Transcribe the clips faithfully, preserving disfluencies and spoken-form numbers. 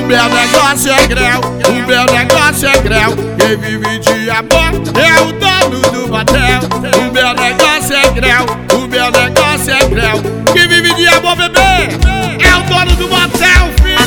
O meu negócio é grau, o meu negócio é grau. Quem vive de amor é o dono do motel. O meu negócio é grau, o meu negócio é grau. Quem vive de amor, bebê, é o dono do motel, filho.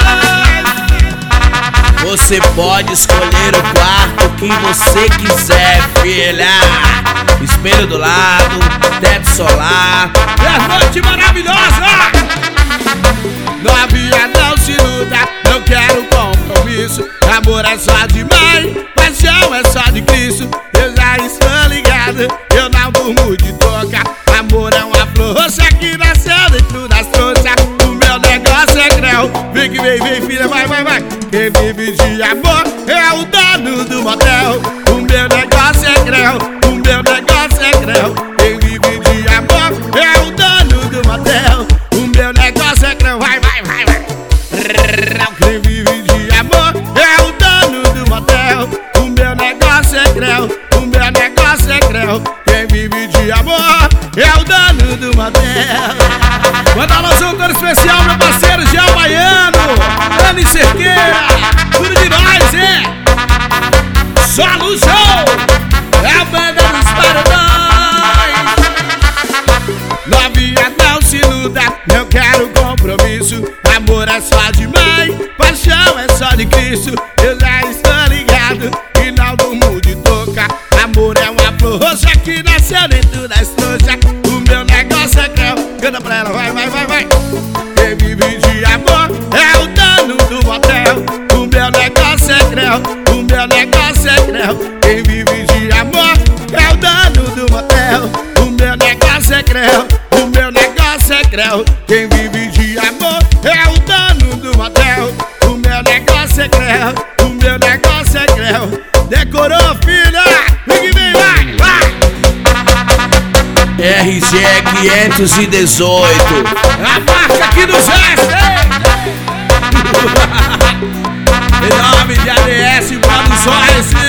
Você pode escolher o quarto que você quiser, filha. Espelho do lado, teto solar, é noite maravilhosa. Novinha, não se iluda, não quero compromisso. Amor é só de mãe, paixão é só de Cristo. Eu já estou ligado, eu não durmo de toca. Amor é uma flor roxa que nasceu dentro das trouxas. O meu negócio é grau, vem que vem, vem filha, vai, vai, vai. Quem vive de amor é o dono do motel. O meu negócio é grau, o meu negócio é grau. Quem vive de amor é o dono do motel. O meu negócio é grau, vai, vai, vai, vai. Quem vive de amor é o dono do motel. O meu negócio é grau, o meu negócio é grau. Quem vive de amor é o dono do motel. Manda alusão todo especial, meu parceiro Gel Baiano, Dani Cerqueira, tudo de nós, é? Só alusão, é a banda dos paredões. Novinha, não se iluda, não quero compromisso. Amor é só de mãe, paixão é só de Cristo. Eu já estou ligado e não durmo de toca. Amor é uma flor roxa que nasceu dentro das trouxas. O meu negócio é grau, canta pra ela, vai, vai, vai, vai. Quem vive de amor é o dono do motel. O meu negócio é grau, o meu negócio é grau. Quem vive de amor é o dono do motel. O meu negócio é grau, o meu negócio é grau. Quem vive de amor é o dono do motel. O meu negócio é grau, o meu negócio é grau. Decorou, filha? Vem que vem, vai, vai. R G quinhentos e dezoito, a marca aqui do Gesto, em nome de A D S Produções.